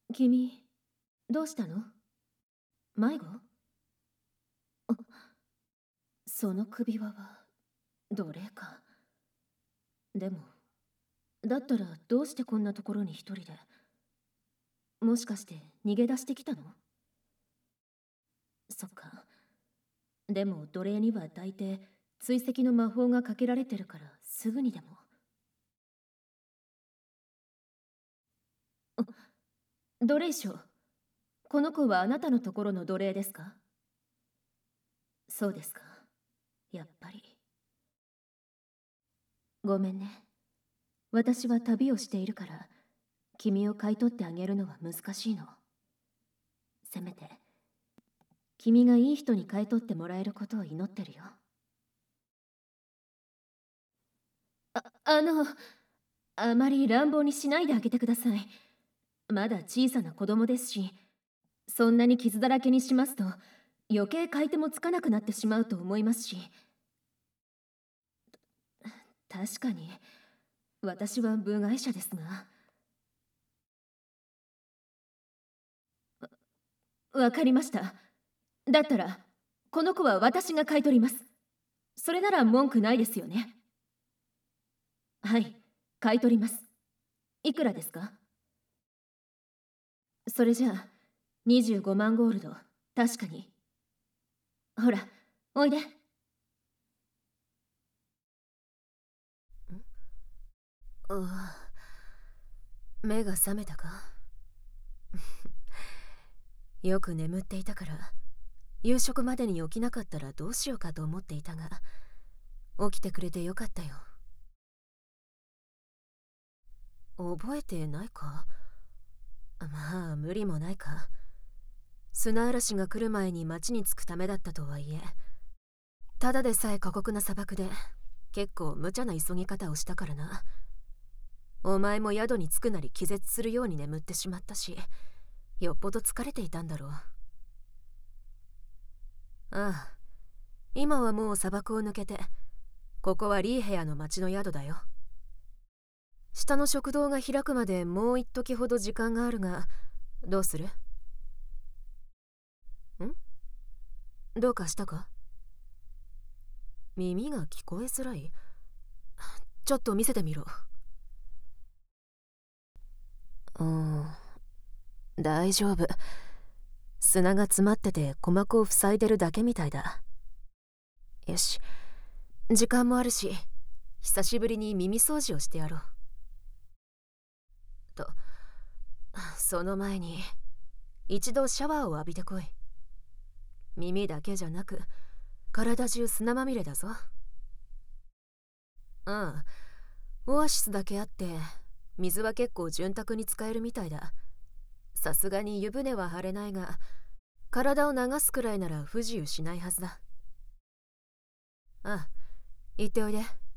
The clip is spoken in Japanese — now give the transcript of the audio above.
君、どうしたの？迷子？あ、その首輪は奴隷か。でも、だったらどうしてこんなところに一人で？もしかして逃げ出してきたの？そっか。でも奴隷には大抵追跡の魔法がかけられてるからすぐにでも。あ、奴隷商、この子はあなたのところの奴隷ですか？そうですか。やっぱり。ごめんね。私は旅をしているから、君を買い取ってあげるのは難しいの。せめて、君がいい人に買い取ってもらえることを祈ってるよ。あの、あまり乱暴にしないであげてください。まだ小さな子供ですし、そんなに傷だらけにしますと、余計買い手もつかなくなってしまうと思いますし。確かに、私は部外者ですが。わかりました。だったら、この子は私が買い取ります。それなら文句ないですよね。はい、買い取ります。いくらですか？それじゃあ、25万ゴールド、確かに。ほら、おいで。目が覚めたか？よく眠っていたから、夕食までに起きなかったらどうしようかと思っていたが、起きてくれてよかったよ。覚えてないか？まあ無理もないか。砂嵐が来る前に町に着くためだったとはいえ、ただでさえ過酷な砂漠で結構無茶な急ぎ方をしたからな。お前も宿に着くなり気絶するように眠ってしまったし、よっぽど疲れていたんだろう。ああ、今はもう砂漠を抜けて、ここはリーヘアの町の宿だよ。下の食堂が開くまでもう一時ほど時間があるが、どうする？どうかしたか？耳が聞こえづらい？ちょっと見せてみろ。大丈夫。砂が詰まってて鼓膜を塞いでるだけみたいだ。よし、時間もあるし、久しぶりに耳掃除をしてやろう。と、その前に一度シャワーを浴びてこい。耳だけじゃなく体中砂まみれだぞ。オアシスだけあって水は結構潤沢に使えるみたいだ。さすがに湯船は張れないが、体を流すくらいなら不自由しないはずだ。行っておいで。